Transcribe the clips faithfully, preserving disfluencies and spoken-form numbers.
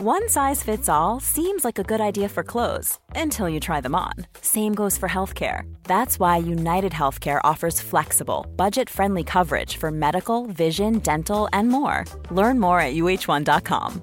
One size fits all seems like a good idea for clothes until you try them on. Same goes for healthcare. That's why United Healthcare offers flexible, budget-friendly coverage for medical, vision, dental, and more. Learn more at U H one dot com.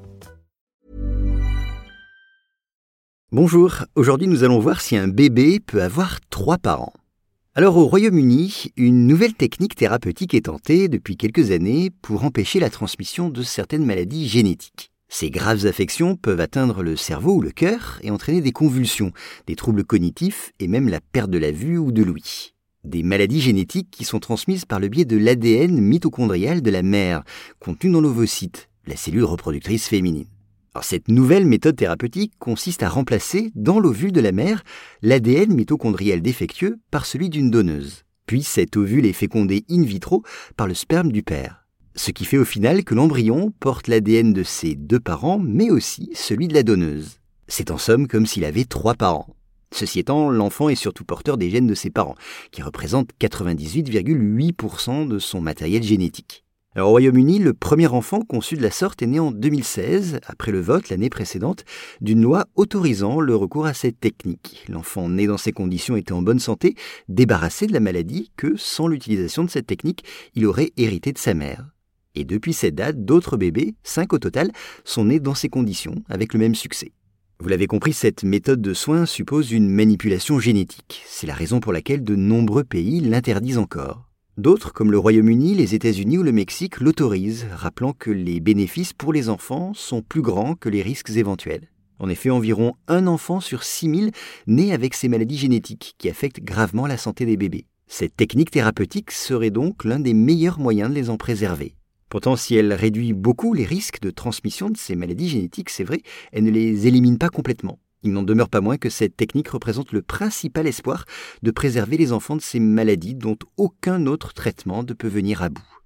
Bonjour, aujourd'hui nous allons voir si un bébé peut avoir trois parents. Alors au Royaume-Uni, une nouvelle technique thérapeutique est tentée depuis quelques années pour empêcher la transmission de certaines maladies génétiques. Ces graves affections peuvent atteindre le cerveau ou le cœur et entraîner des convulsions, des troubles cognitifs et même la perte de la vue ou de l'ouïe. Des maladies génétiques qui sont transmises par le biais de l'A D N mitochondrial de la mère, contenu dans l'ovocyte, la cellule reproductrice féminine. Alors, cette nouvelle méthode thérapeutique consiste à remplacer, dans l'ovule de la mère, l'A D N mitochondrial défectueux par celui d'une donneuse. Puis cet ovule est fécondé in vitro par le sperme du père. Ce qui fait au final que l'embryon porte l'A D N de ses deux parents, mais aussi celui de la donneuse. C'est en somme comme s'il avait trois parents. Ceci étant, l'enfant est surtout porteur des gènes de ses parents, qui représentent quatre-vingt-dix-huit virgule huit pour cent de son matériel génétique. Alors, au Royaume-Uni, le premier enfant conçu de la sorte est né en deux mille seize, après le vote l'année précédente d'une loi autorisant le recours à cette technique. L'enfant né dans ces conditions était en bonne santé, débarrassé de la maladie que, sans l'utilisation de cette technique, il aurait hérité de sa mère. Et depuis cette date, d'autres bébés, cinq au total, sont nés dans ces conditions, avec le même succès. Vous l'avez compris, cette méthode de soins suppose une manipulation génétique. C'est la raison pour laquelle de nombreux pays l'interdisent encore. D'autres, comme le Royaume-Uni, les États-Unis ou le Mexique, l'autorisent, rappelant que les bénéfices pour les enfants sont plus grands que les risques éventuels. En effet, environ un enfant sur six mille naît avec ces maladies génétiques qui affectent gravement la santé des bébés. Cette technique thérapeutique serait donc l'un des meilleurs moyens de les en préserver. Pourtant, si elle réduit beaucoup les risques de transmission de ces maladies génétiques, c'est vrai, elle ne les élimine pas complètement. Il n'en demeure pas moins que cette technique représente le principal espoir de préserver les enfants de ces maladies dont aucun autre traitement ne peut venir à bout.